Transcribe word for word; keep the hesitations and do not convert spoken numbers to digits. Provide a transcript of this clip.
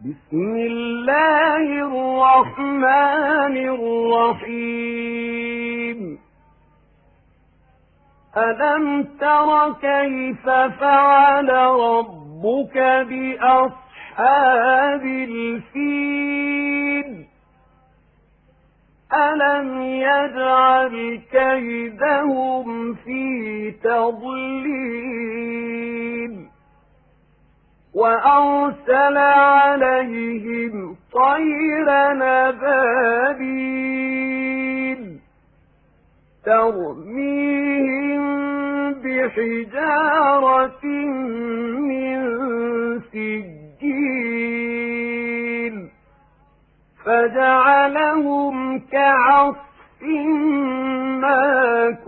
بسم الله الرحمن الرحيم. ألم تر كيف فعل ربك بأصحاب الفيل؟ ألم يجعل كيدهم في تضليل وأرسل عليهم طيرا أبابيل ترميهم بحجارة من سجيل فجعلهم كعصف